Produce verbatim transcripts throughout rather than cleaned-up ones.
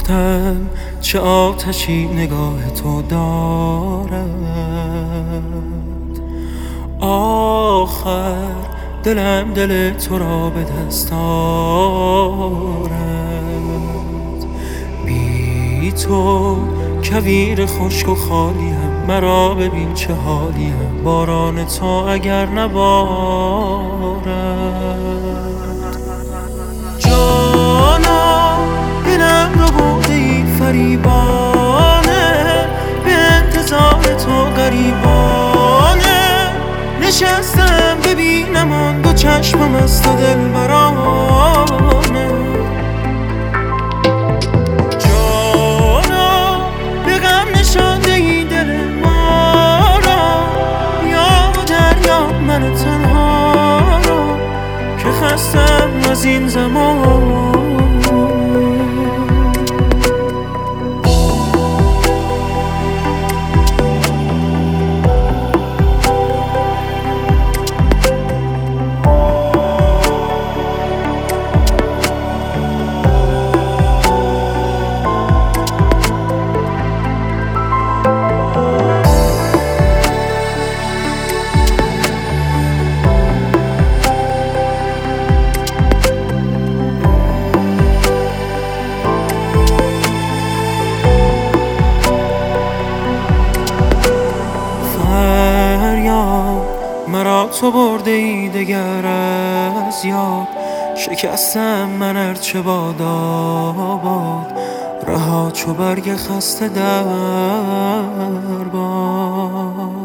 نگفتم چه آتشی نگاه تو دارد. آخر دلم دل تو را به دست آورد. بی تو کویر خشک و خالیم، مرا ببین چه حالیم، باران تو اگر نبارد. جانا دلم رو برده ای فریبانه، به انتظار تو غریبانه. نشستم ببینم آن دو چشمم از تو دلبرانه. جانا به غم نشانده ای دل ما را، یا و دریا من تنها را، که خستم از این زمان. مرا تو برده ای دگر از یاد، شکستم من ارچه باد آباد، رها چو برگ خسته در باد.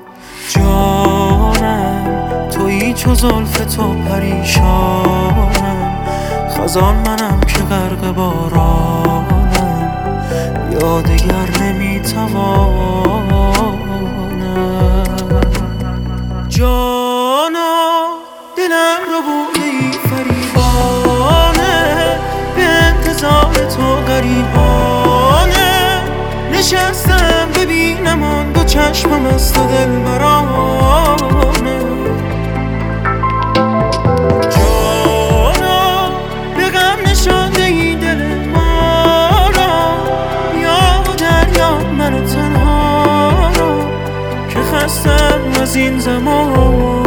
جانم تویی چو زلف تو پریشانم، خزان منم که غرق بارانم، یا دگر نمیتوانم. جانا دلم رو برده ای فریبانه، به انتظار تو غریبانه. نشستم ببینم آن دو چشمم از تو دلبرانه. جانا به غم نشانده ای دل ما را، یا و دریا من تنها را، که خستم از این زمان.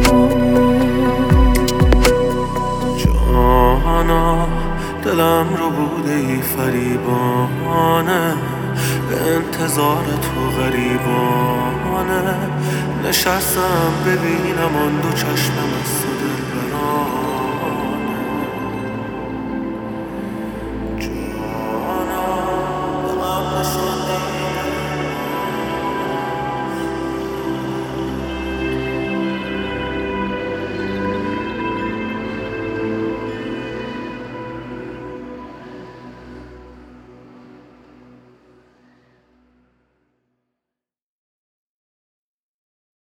جانا دلم رو بوده ای فریبانه، به انتظار تو غریبانه. نشستم ببینم آن دو چشمم از